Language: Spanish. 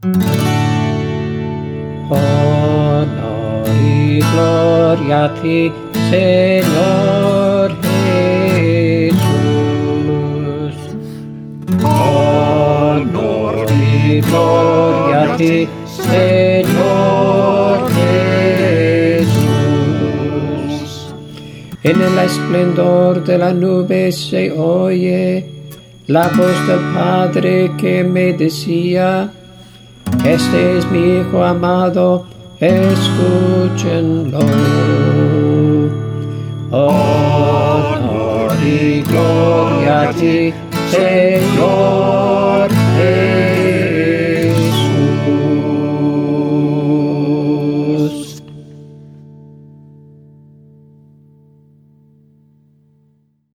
Honor y gloria a ti, Señor Jesús. Honor y gloria a ti, Señor Jesús. En el esplendor de la nube se oye la voz del Padre que me decía: este es mi Hijo amado, escúchenlo. Honor y gloria a ti, Señor